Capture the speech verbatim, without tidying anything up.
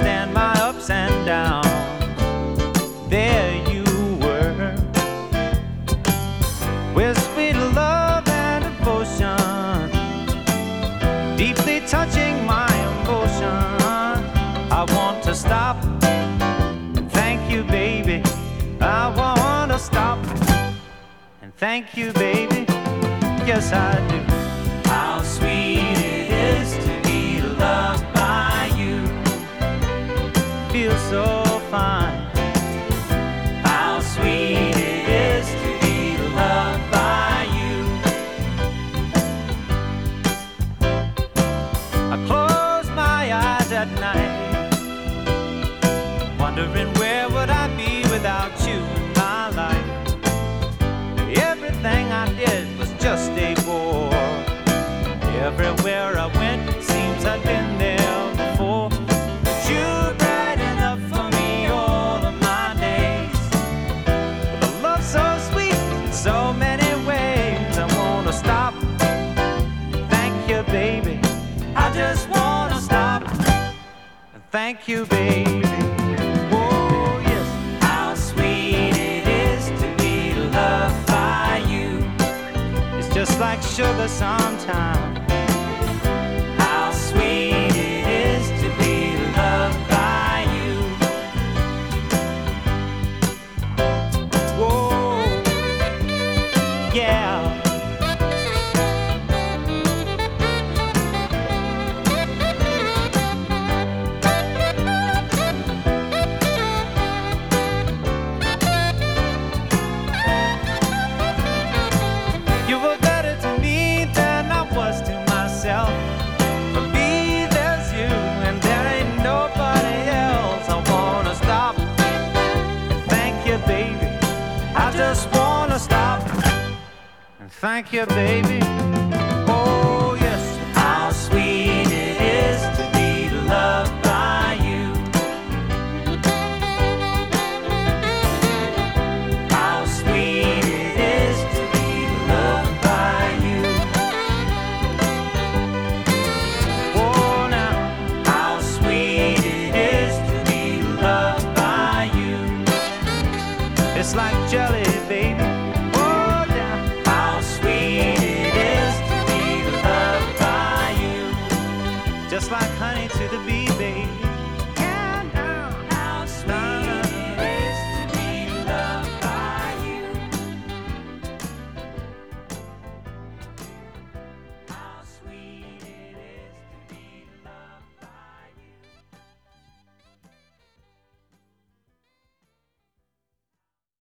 understand my ups and downs. There you were, with sweet love and devotion, deeply touching my emotion. I want to stop and thank you, baby. I want to stop and thank you, baby. Yes, I do. How sweet it is to be loved by you. Feels so fine. How sweet it is to be loved by you. I close my eyes at night, wondering where would I be without you in my life. Everything I did was just a bore. Everywhere I went, it seems I'd been there before. But you brighten up for me all of my days, with a love so sweet in so many ways. I wanna stop and thank you, baby. I just wanna stop and thank you, baby. Oh yes. How sweet it is to be loved by you. It's just like sugar sometimes. How sweet it is to be loved by you. Whoa, yeah. You were better to me than I was to myself. For me, there's you, and there ain't nobody else. I wanna stop and thank you, baby. I just wanna stop and thank you, baby. Oh, yes. How sweet it is to be loved by you. How sweet it is to be loved by you. Oh, now, how sweet it is to be loved by you. It's like jelly